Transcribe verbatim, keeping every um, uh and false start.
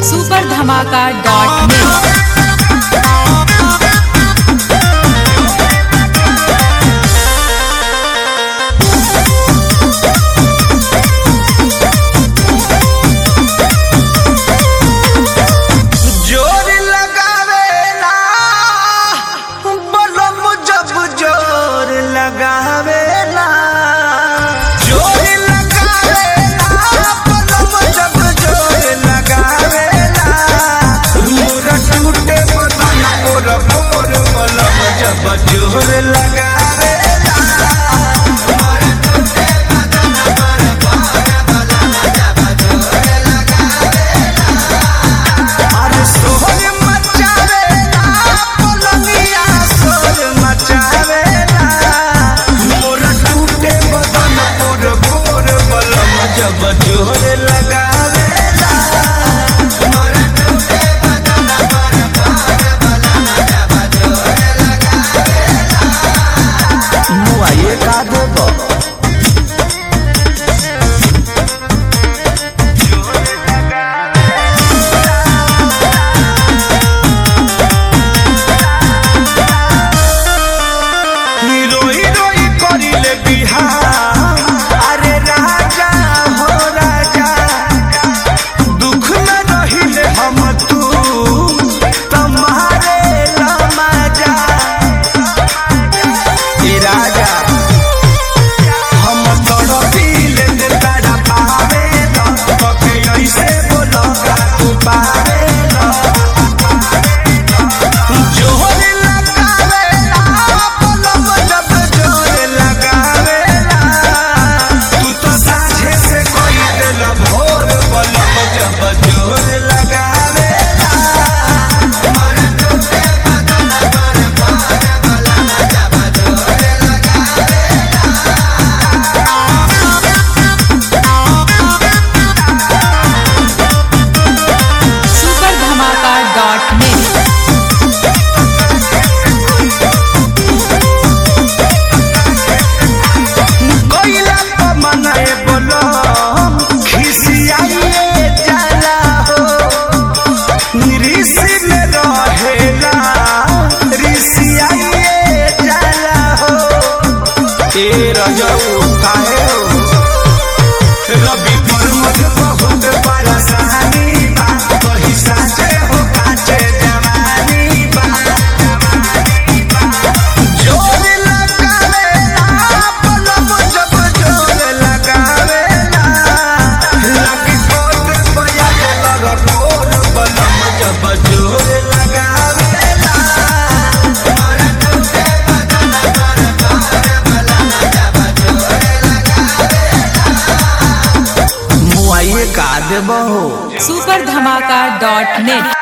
Super धमाका dot net. जोर लगावे अरे सोहर मचावे पलंगिया सोर मचावे मोर टूटे बदन मोर भोर बलम जब जोर लगावे रवि पर मत बहुत परेशानी बा कहीं साचे हो काचे जवानी बा जोर लगावे पलम जब जोर लगावे लगी कोट बया लग कोर बलम जब जोर लगावे सुपर धमाका डॉट नेट।